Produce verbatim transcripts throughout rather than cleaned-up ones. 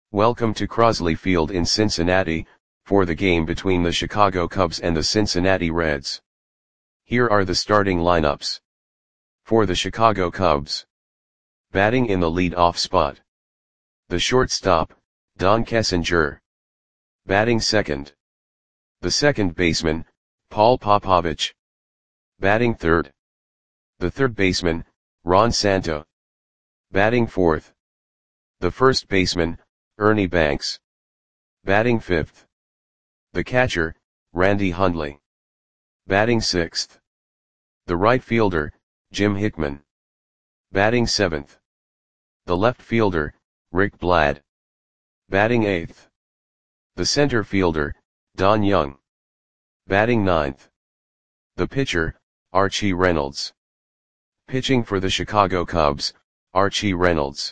Welcome to Crosley Field in Cincinnati, for the game between the Chicago Cubs and the Cincinnati Reds. Here are the starting lineups. For the Chicago Cubs. Batting in the lead-off spot. The shortstop, Don Kessinger. Batting second. The second baseman, Paul Popovich. Batting third. The third baseman, Ron Santo. Batting fourth. The first baseman, Ernie Banks. Batting fifth. The catcher, Randy Hundley. Batting sixth. The right fielder, Jim Hickman. Batting seventh. The left fielder, Rick Bladd. Batting eighth. The center fielder, Don Young. Batting ninth. The pitcher, Archie Reynolds. Pitching for the Chicago Cubs, Archie Reynolds.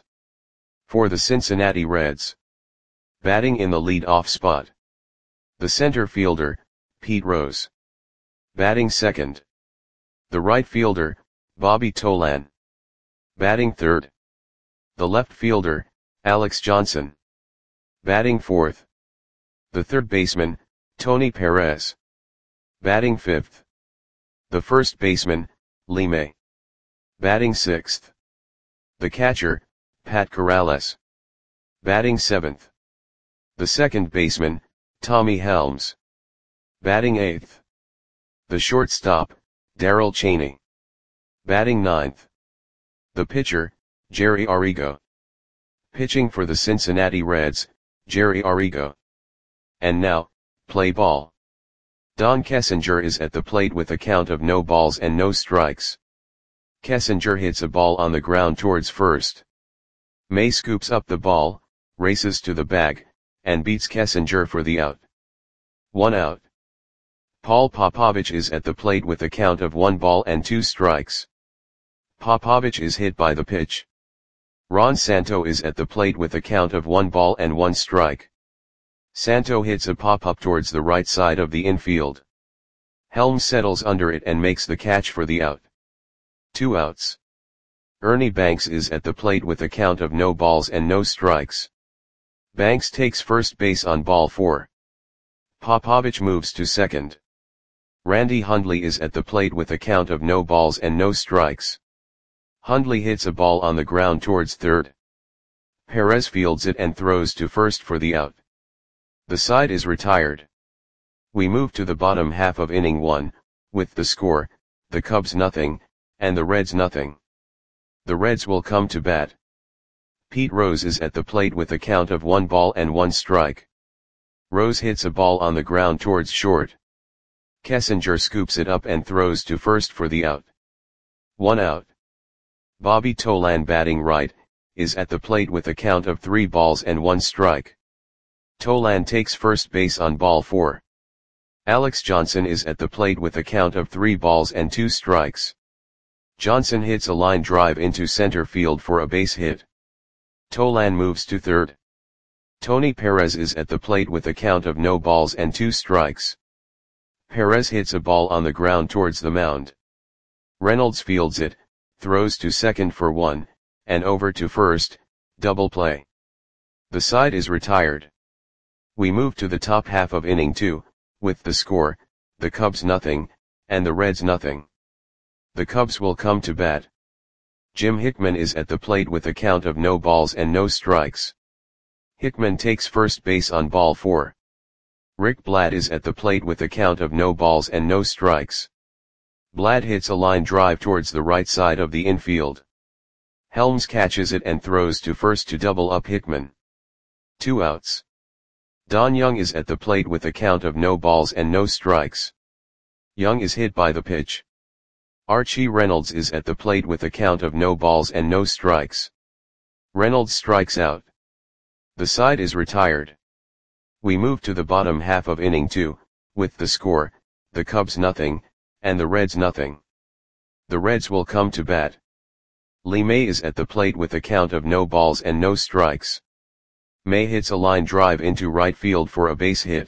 For the Cincinnati Reds. Batting in the lead-off spot. The center fielder, Pete Rose. Batting second. The right fielder, Bobby Tolan. Batting third. The left fielder, Alex Johnson. Batting fourth. The third baseman, Tony Perez. Batting fifth. The first baseman, Lee May. Batting sixth. The catcher, Pat Corrales. Batting seventh. The second baseman, Tommy Helms. Batting eighth. The shortstop, Darrell Chaney. Batting ninth. The pitcher, Jerry Arrigo. Pitching for the Cincinnati Reds, Jerry Arrigo. And now, play ball. Don Kessinger is at the plate with a count of no balls and no strikes. Kessinger hits a ball on the ground towards first. May scoops up the ball, races to the bag, and beats Kessinger for the out. One out. Paul Popovich is at the plate with a count of one ball and two strikes. Popovich is hit by the pitch. Ron Santo is at the plate with a count of one ball and one strike. Santo hits a pop-up towards the right side of the infield. Helms settles under it and makes the catch for the out. Two outs. Ernie Banks is at the plate with a count of no balls and no strikes. Banks takes first base on ball four. Popovich moves to second. Randy Hundley is at the plate with a count of no balls and no strikes. Hundley hits a ball on the ground towards third. Perez fields it and throws to first for the out. The side is retired. We move to the bottom half of inning one, with the score, the Cubs nothing, and the Reds nothing. The Reds will come to bat. Pete Rose is at the plate with a count of one ball and one strike. Rose hits a ball on the ground towards short. Kessinger scoops it up and throws to first for the out. One out. Bobby Tolan, batting right, is at the plate with a count of three balls and one strike. Tolan takes first base on ball four. Alex Johnson is at the plate with a count of three balls and two strikes. Johnson hits a line drive into center field for a base hit. Tolan moves to third. Tony Perez is at the plate with a count of no balls and two strikes. Perez hits a ball on the ground towards the mound. Reynolds fields it, throws to second for one, and over to first, double play. The side is retired. We move to the top half of inning two, with the score, the Cubs nothing, and the Reds nothing. The Cubs will come to bat. Jim Hickman is at the plate with a count of no balls and no strikes. Hickman takes first base on ball four. Rick Bladd is at the plate with a count of no balls and no strikes. Bladd hits a line drive towards the right side of the infield. Helms catches it and throws to first to double up Hickman. Two outs. Don Young is at the plate with a count of no balls and no strikes. Young is hit by the pitch. Archie Reynolds is at the plate with a count of no balls and no strikes. Reynolds strikes out. The side is retired. We move to the bottom half of inning two, with the score, the Cubs nothing, and the Reds nothing. The Reds will come to bat. Lee May is at the plate with a count of no balls and no strikes. May hits a line drive into right field for a base hit.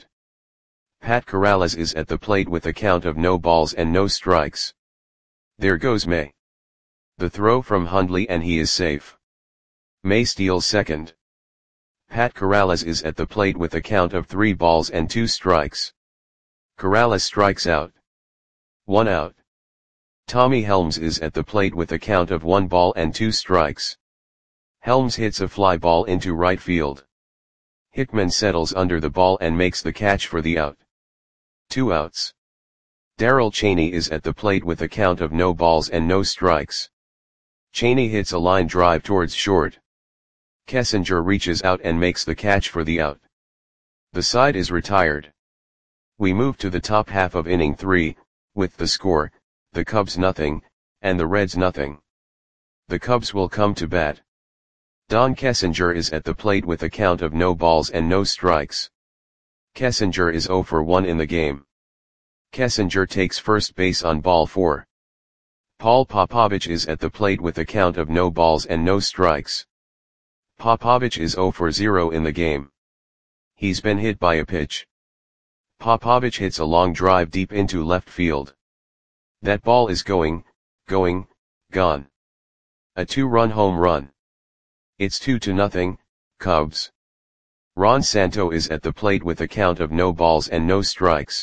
Pat Corrales is at the plate with a count of no balls and no strikes. There goes May. The throw from Hundley and he is safe. May steals second. Pat Corrales is at the plate with a count of three balls and two strikes. Corrales strikes out. One out. Tommy Helms is at the plate with a count of one ball and two strikes. Helms hits a fly ball into right field. Hickman settles under the ball and makes the catch for the out. Two outs. Darrell Cheney is at the plate with a count of no balls and no strikes. Cheney hits a line drive towards short. Kessinger reaches out and makes the catch for the out. The side is retired. We move to the top half of inning three, with the score, the Cubs nothing, and the Reds nothing. The Cubs will come to bat. Don Kessinger is at the plate with a count of no balls and no strikes. Kessinger is zero for one in the game. Kessinger takes first base on ball four. Paul Popovich is at the plate with a count of no balls and no strikes. Popovich is zero for zero in the game. He's been hit by a pitch. Popovich hits a long drive deep into left field. That ball is going, going, gone. A two-run home run. It's two to nothing, Cubs. Ron Santo is at the plate with a count of no balls and no strikes.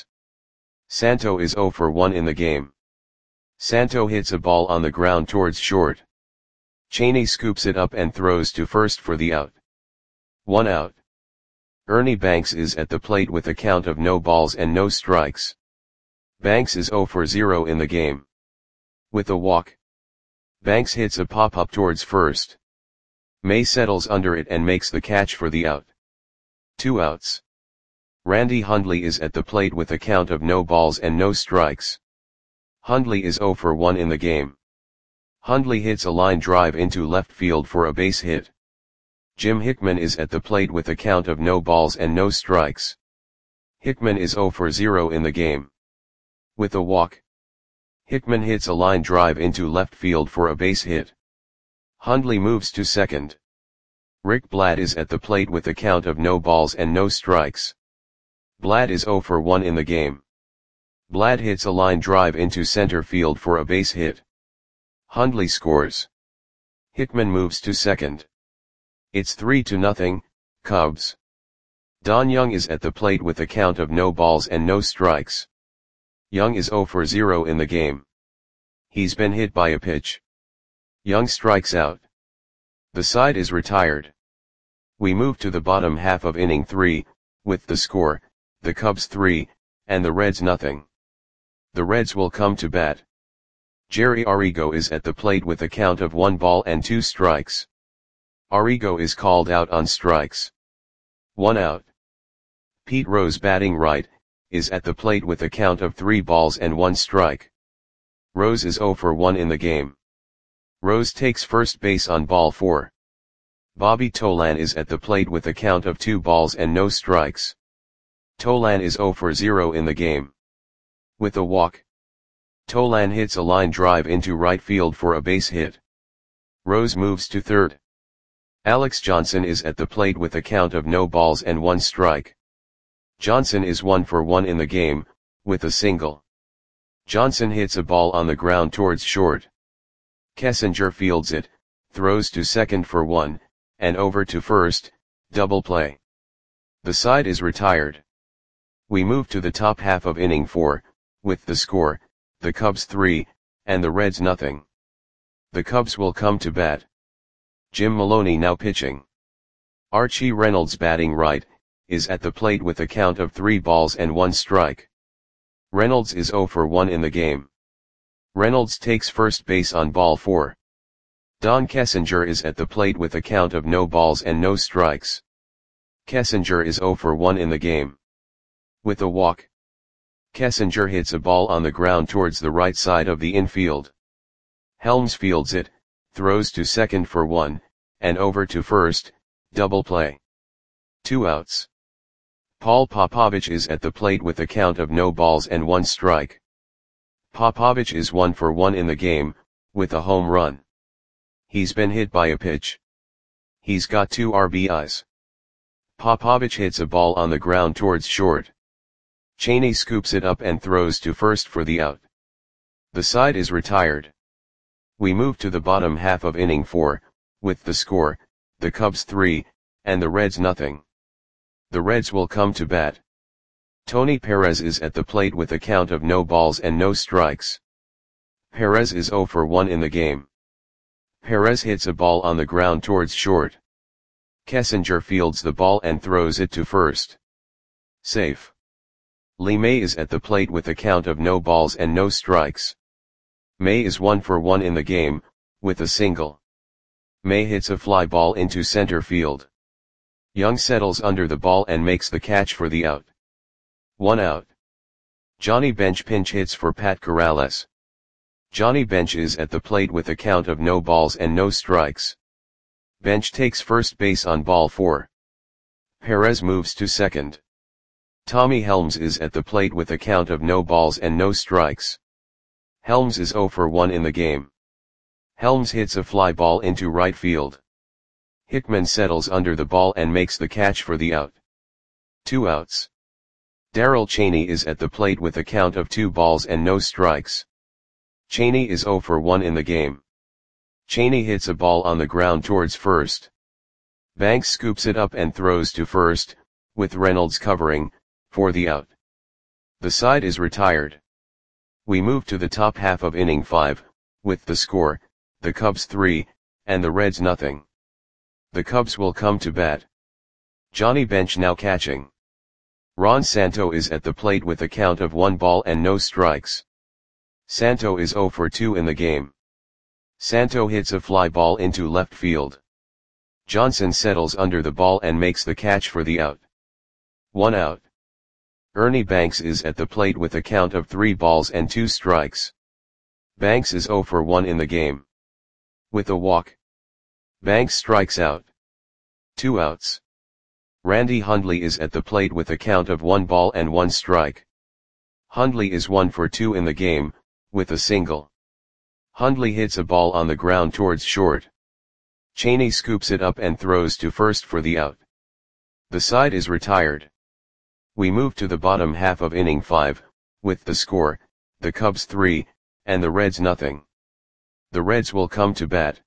Santo is zero for one in the game. Santo hits a ball on the ground towards short. Cheney scoops it up and throws to first for the out. One out. Ernie Banks is at the plate with a count of no balls and no strikes. Banks is zero for zero in the game. With a walk. Banks hits a pop-up towards first. May settles under it and makes the catch for the out. Two outs. Randy Hundley is at the plate with a count of no balls and no strikes. Hundley is zero for one in the game. Hundley hits a line drive into left field for a base hit. Jim Hickman is at the plate with a count of no balls and no strikes. Hickman is zero for zero in the game. With a walk. Hickman hits a line drive into left field for a base hit. Hundley moves to second. Rick Blatt is at the plate with a count of no balls and no strikes. Blatt is zero for one in the game. Blatt hits a line drive into center field for a base hit. Hundley scores. Hickman moves to second. It's three to nothing, Cubs. Don Young is at the plate with a count of no balls and no strikes. Young is zero for zero in the game. He's been hit by a pitch. Young strikes out. The side is retired. We move to the bottom half of inning three, with the score, the Cubs three, and the Reds nothing. The Reds will come to bat. Jerry Arrigo is at the plate with a count of one ball and two strikes. Arrigo is called out on strikes. One out. Pete Rose, batting right, is at the plate with a count of three balls and one strike. Rose is zero for one in the game. Rose takes first base on ball four. Bobby Tolan is at the plate with a count of two balls and no strikes. Tolan is zero for zero in the game. With a walk. Tolan hits a line drive into right field for a base hit. Rose moves to third. Alex Johnson is at the plate with a count of no balls and one strike. Johnson is one for one in the game, with a single. Johnson hits a ball on the ground towards short. Kessinger fields it, throws to second for one, and over to first, double play. The side is retired. We move to the top half of inning four, with the score, the Cubs three, and the Reds nothing. The Cubs will come to bat. Jim Maloney now pitching. Archie Reynolds, batting right, is at the plate with a count of three balls and one strike. Reynolds is zero for one in the game. Reynolds takes first base on ball four. Don Kessinger is at the plate with a count of no balls and no strikes. Kessinger is zero for one in the game. With a walk. Kessinger hits a ball on the ground towards the right side of the infield. Helms fields it, throws to second for one, and over to first, double play. Two outs. Paul Popovich is at the plate with a count of no balls and one strike. Popovich is one for one in the game, with a home run. He's been hit by a pitch. He's got two R B Is. Popovich hits a ball on the ground towards short. Cheney scoops it up and throws to first for the out. The side is retired. We move to the bottom half of inning four, with the score, the Cubs three, and the Reds nothing. The Reds will come to bat. Tony Perez is at the plate with a count of no balls and no strikes. Perez is zero for one in the game. Perez hits a ball on the ground towards short. Kessinger fields the ball and throws it to first. Safe. Lee May is at the plate with a count of no balls and no strikes. May is one for one in the game, with a single. May hits a fly ball into center field. Young settles under the ball and makes the catch for the out. One out. Johnny Bench pinch hits for Pat Corrales. Johnny Bench is at the plate with a count of no balls and no strikes. Bench takes first base on ball four. Perez moves to second. Tommy Helms is at the plate with a count of no balls and no strikes. Helms is zero for one in the game. Helms hits a fly ball into right field. Hickman settles under the ball and makes the catch for the out. Two outs. Darrell Cheney is at the plate with a count of two balls and no strikes. Cheney is zero for one in the game. Cheney hits a ball on the ground towards first. Banks scoops it up and throws to first, with Reynolds covering, for the out. The side is retired. We move to the top half of inning five, with the score, the Cubs three, and the Reds nothing. The Cubs will come to bat. Johnny Bench now catching. Ron Santo is at the plate with a count of one ball and no strikes. Santo is zero for two in the game. Santo hits a fly ball into left field. Johnson settles under the ball and makes the catch for the out. One out. Ernie Banks is at the plate with a count of three balls and two strikes. Banks is zero for one in the game. With a walk. Banks strikes out. Two outs. Randy Hundley is at the plate with a count of one ball and one strike. Hundley is one for two in the game, with a single. Hundley hits a ball on the ground towards short. Cheney scoops it up and throws to first for the out. The side is retired. We move to the bottom half of inning five, with the score, the Cubs three, and the Reds nothing. The Reds will come to bat.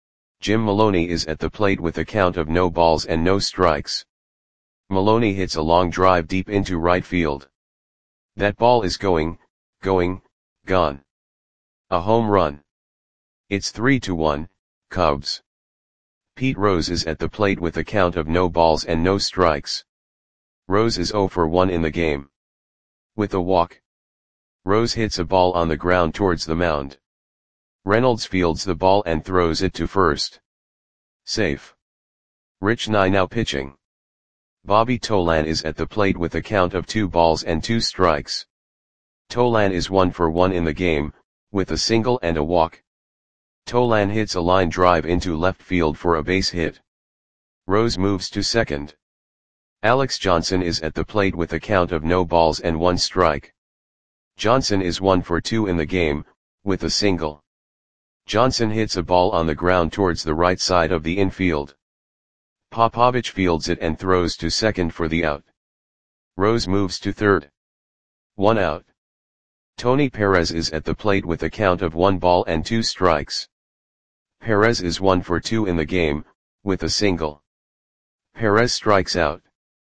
Jim Maloney is at the plate with a count of no balls and no strikes. Maloney hits a long drive deep into right field. That ball is going, going, gone. A home run. It's three to one, Cubs. Pete Rose is at the plate with a count of no balls and no strikes. Rose is zero for one in the game. With a walk. Rose hits a ball on the ground towards the mound. Reynolds fields the ball and throws it to first. Safe. Rich Nye now pitching. Bobby Tolan is at the plate with a count of two balls and two strikes. Tolan is one for one in the game, with a single and a walk. Tolan hits a line drive into left field for a base hit. Rose moves to second. Alex Johnson is at the plate with a count of no balls and one strike. Johnson is one for two in the game, with a single. Johnson hits a ball on the ground towards the right side of the infield. Popovich fields it and throws to second for the out. Rose moves to third. One out. Tony Perez is at the plate with a count of one ball and two strikes. Perez is one for two in the game, with a single. Perez strikes out.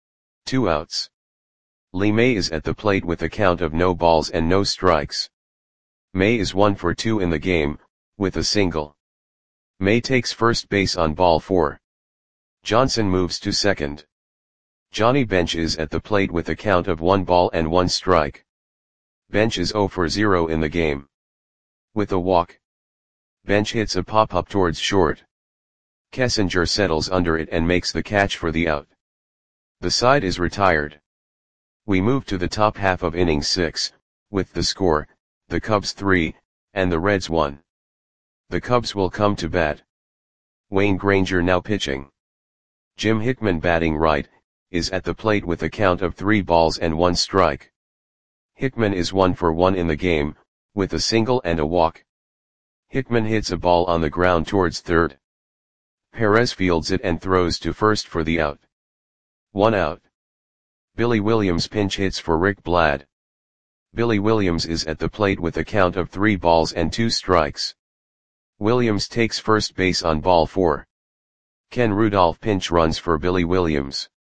Two outs. Lee May is at the plate with a count of no balls and no strikes. May is one for two in the game, with a single. May takes first base on ball four. Johnson moves to second. Johnny Bench is at the plate with a count of one ball and one strike. Bench is zero for zero in the game. With a walk. Bench hits a pop-up towards short. Kessinger settles under it and makes the catch for the out. The side is retired. We move to the top half of inning six, with the score, the Cubs three, and the Reds one. The Cubs will come to bat. Wayne Granger now pitching. Jim Hickman batting right, is at the plate with a count of three balls and one strike. Hickman is one for one in the game, with a single and a walk. Hickman hits a ball on the ground towards third. Perez fields it and throws to first for the out. One out. Billy Williams pinch hits for Rick Blad. Billy Williams is at the plate with a count of three balls and two strikes. Williams takes first base on ball four. Ken Rudolph pinch runs for Billy Williams.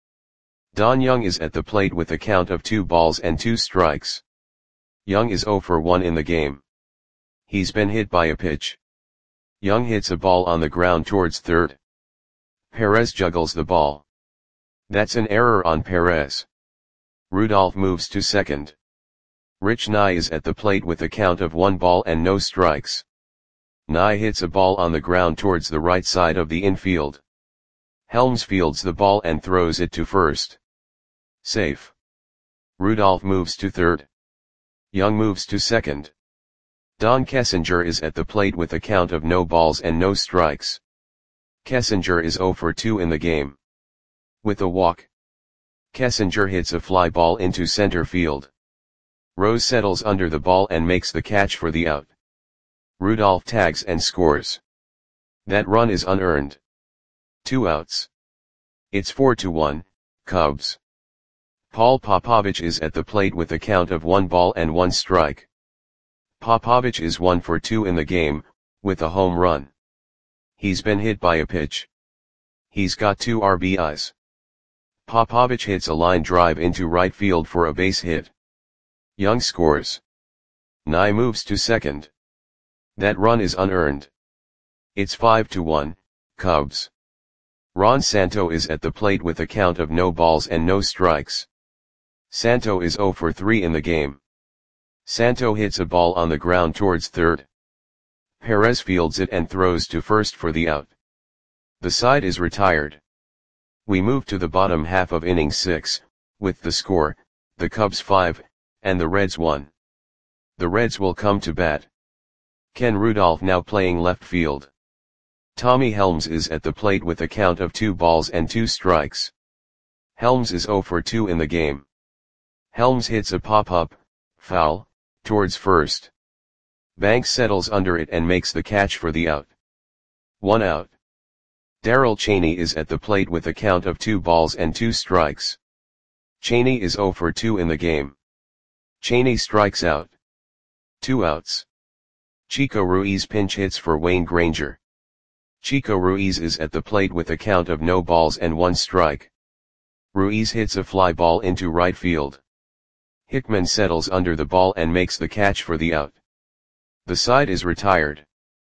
Don Young is at the plate with a count of two balls and two strikes. Young is oh for one in the game. He's been hit by a pitch. Young hits a ball on the ground towards third. Perez juggles the ball. That's an error on Perez. Rudolph moves to second. Rich Nye is at the plate with a count of one ball and no strikes. Nye hits a ball on the ground towards the right side of the infield. Helms fields the ball and throws it to first. Safe. Rudolph moves to third. Young moves to second. Don Kessinger is at the plate with a count of no balls and no strikes. Kessinger is oh for two in the game. With a walk. Kessinger hits a fly ball into center field. Rose settles under the ball and makes the catch for the out. Rudolph tags and scores. That run is unearned. Two outs. It's four to one, Cubs. Paul Popovich is at the plate with a count of one ball and one strike. Popovich is one for two in the game, with a home run. He's been hit by a pitch. He's got two R B Is. Popovich hits a line drive into right field for a base hit. Young scores. Nye moves to second. That run is unearned. It's five to one, Cubs. Ron Santo is at the plate with a count of no balls and no strikes. Santo is oh for three in the game. Santo hits a ball on the ground towards third. Perez fields it and throws to first for the out. The side is retired. We move to the bottom half of inning six, with the score, the Cubs five, and the Reds one. The Reds will come to bat. Ken Rudolph now playing left field. Tommy Helms is at the plate with a count of two balls and two strikes. Helms is oh for two in the game. Helms hits a pop-up, foul, towards first. Banks settles under it and makes the catch for the out. One out. Darrell Chaney is at the plate with a count of two balls and two strikes. Chaney is oh for two in the game. Chaney strikes out. Two outs. Chico Ruiz pinch hits for Wayne Granger. Chico Ruiz is at the plate with a count of no balls and one strike. Ruiz hits a fly ball into right field. Hickman settles under the ball and makes the catch for the out. The side is retired.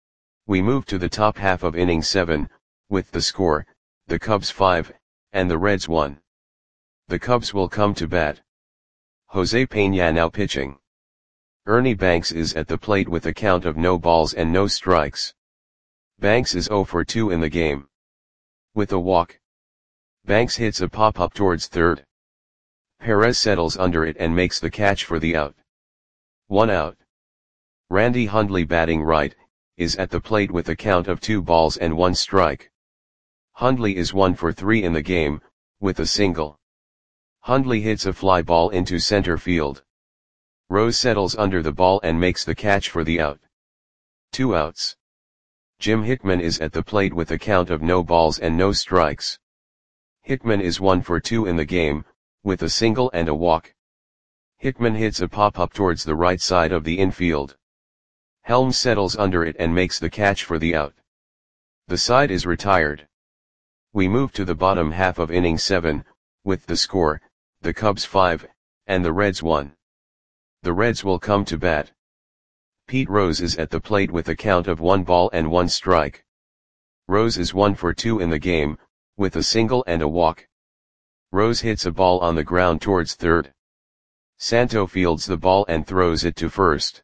We move to the top half of inning seven, with the score, the Cubs five, and the Reds one. The Cubs will come to bat. Jose Peña now pitching. Ernie Banks is at the plate with a count of no balls and no strikes. Banks is oh for two in the game. With a walk. Banks hits a pop-up towards third. Perez settles under it and makes the catch for the out. One out. Randy Hundley batting right, is at the plate with a count of two balls and one strike. Hundley is one for three in the game, with a single. Hundley hits a fly ball into center field. Rose settles under the ball and makes the catch for the out. Two outs. Jim Hickman is at the plate with a count of no balls and no strikes. Hickman is one for two in the game, with a single and a walk. Hickman hits a pop-up towards the right side of the infield. Helms settles under it and makes the catch for the out. The side is retired. We move to the bottom half of inning seven, with the score, the Cubs five, and the Reds one. The Reds will come to bat. Pete Rose is at the plate with a count of one ball and one strike. Rose is one for two in the game, with a single and a walk. Rose hits a ball on the ground towards third. Santo fields the ball and throws it to first.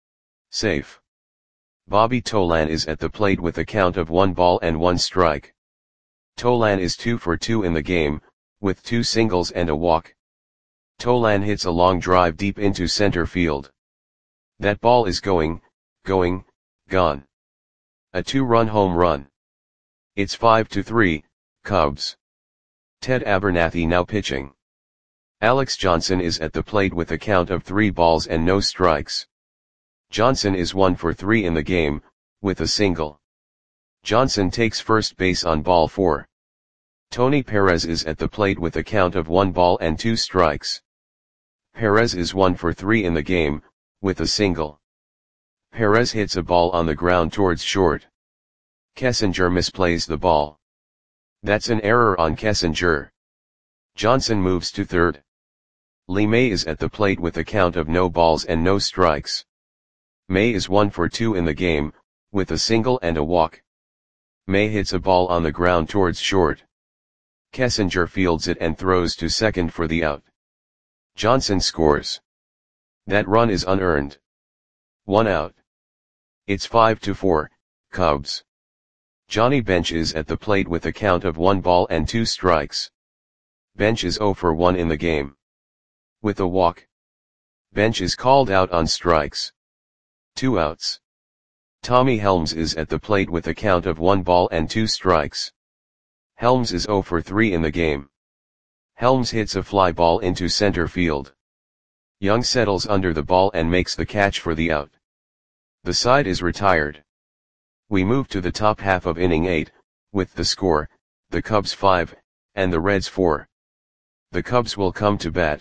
Safe. Bobby Tolan is at the plate with a count of one ball and one strike. Tolan is two for two in the game, with two singles and a walk. Tolan hits a long drive deep into center field. That ball is going, going, gone. A two-run home run. It's five to three, Cubs. Ted Abernathy now pitching. Alex Johnson is at the plate with a count of three balls and no strikes. Johnson is one for three in the game, with a single. Johnson takes first base on ball four. Tony Perez is at the plate with a count of one ball and two strikes. Perez is one for three in the game, with a single. Perez hits a ball on the ground towards short. Kessinger misplays the ball. That's an error on Kessinger. Johnson moves to third. Lee May is at the plate with a count of no balls and no strikes. May is one for two in the game, with a single and a walk. May hits a ball on the ground towards short. Kessinger fields it and throws to second for the out. Johnson scores. That run is unearned. One out. It's five to four, Cubs. Johnny Bench is at the plate with a count of one ball and two strikes. Bench is zero for one in the game. With a walk. Bench is called out on strikes. Two outs. Tommy Helms is at the plate with a count of one ball and two strikes. Helms is zero for three in the game. Helms hits a fly ball into center field. Young settles under the ball and makes the catch for the out. The side is retired. We move to the top half of inning eight, with the score, the Cubs five, and the Reds four. The Cubs will come to bat.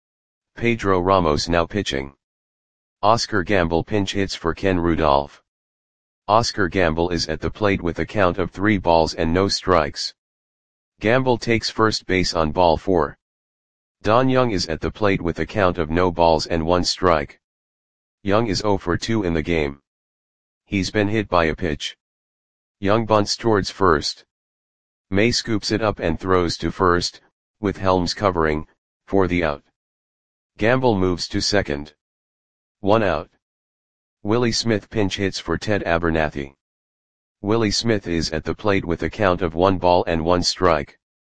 Pedro Ramos now pitching. Oscar Gamble pinch hits for Ken Rudolph. Oscar Gamble is at the plate with a count of three balls and no strikes. Gamble takes first base on ball four. Don Young is at the plate with a count of no balls and one strike. Young is zero for two in the game. He's been hit by a pitch. Young bunts towards first. May scoops it up and throws to first, with Helms covering, for the out. Gamble moves to second. One out. Willie Smith pinch hits for Ted Abernathy. Willie Smith is at the plate with a count of one ball and one strike.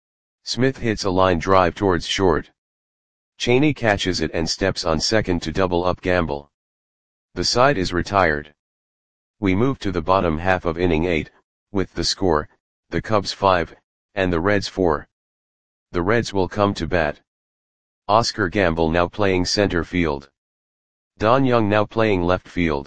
Smith hits a line drive towards short. Cheney catches it and steps on second to double up Gamble. The side is retired. We move to the bottom half of inning eight, with the score, the Cubs five, and the Reds four. The Reds will come to bat. Oscar Gamble now playing center field. Don Young now playing left field.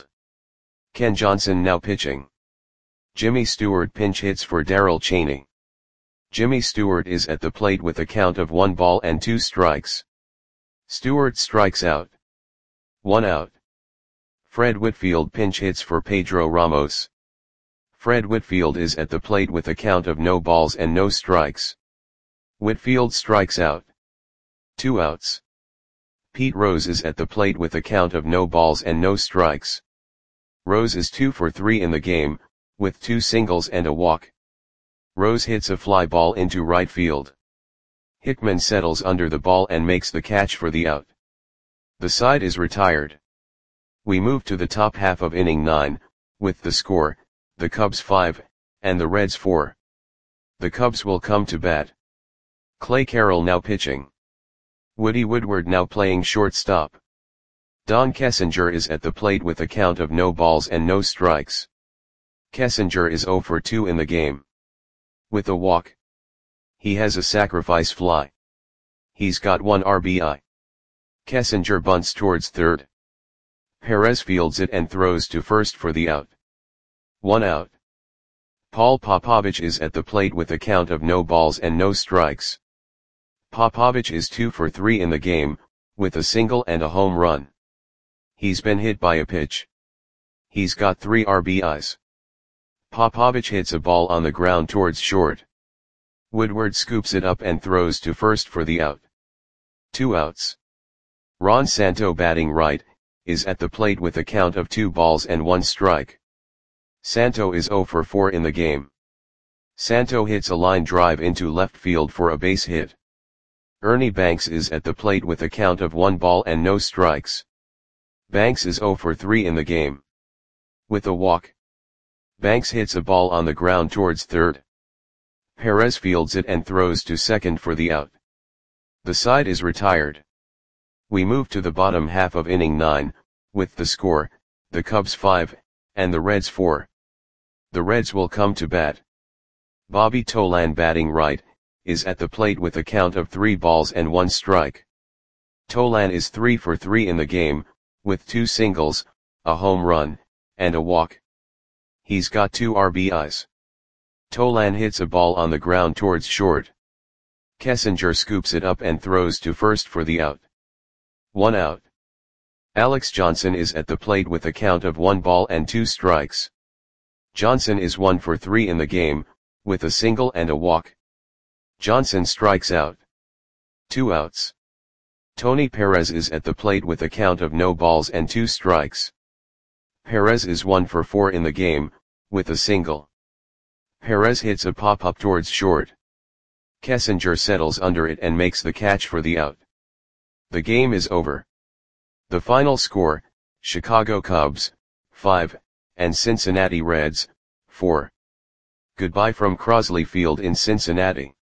Ken Johnson now pitching. Jimmy Stewart pinch hits for Darrell Cheney. Jimmy Stewart is at the plate with a count of one ball and two strikes. Stewart strikes out. One out. Fred Whitfield pinch hits for Pedro Ramos. Fred Whitfield is at the plate with a count of no balls and no strikes. Whitfield strikes out. Two outs. Pete Rose is at the plate with a count of no balls and no strikes. Rose is two for three in the game, with two singles and a walk. Rose hits a fly ball into right field. Hickman settles under the ball and makes the catch for the out. The side is retired. We move to the top half of inning nine, with the score, the Cubs five, and the Reds four. The Cubs will come to bat. Clay Carroll now pitching. Woody Woodward now playing shortstop. Don Kessinger is at the plate with a count of no balls and no strikes. Kessinger is zero for two in the game. With a walk. He has a sacrifice fly. He's got one R B I. Kessinger bunts towards third. Perez fields it and throws to first for the out. One out. Paul Popovich is at the plate with a count of no balls and no strikes. Popovich is two for three in the game, with a single and a home run. He's been hit by a pitch. He's got three R B Is. Popovich hits a ball on the ground towards short. Woodward scoops it up and throws to first for the out. Two outs. Ron Santo batting right, is at the plate with a count of two balls and one strike. Santo is zero for four in the game. Santo hits a line drive into left field for a base hit. Ernie Banks is at the plate with a count of one ball and no strikes. Banks is zero for three in the game. With a walk. Banks hits a ball on the ground towards third. Perez fields it and throws to second for the out. The side is retired. We move to the bottom half of inning nine, with the score, the Cubs five, and the Reds four. The Reds will come to bat. Bobby Tolan batting right, is at the plate with a count of three balls and one strike. Tolan is three for three in the game, with two singles, a home run, and a walk. He's got two R B Is. Tolan hits a ball on the ground towards short. Kessinger scoops it up and throws to first for the out. One out. Alex Johnson is at the plate with a count of one ball and two strikes. Johnson is one for three in the game, with a single and a walk. Johnson strikes out. Two outs. Tony Perez is at the plate with a count of no balls and two strikes. Perez is one for four in the game, with a single. Perez hits a pop-up towards short. Kessinger settles under it and makes the catch for the out. The game is over. The final score, Chicago Cubs, five, and Cincinnati Reds, four. Goodbye from Crosley Field in Cincinnati.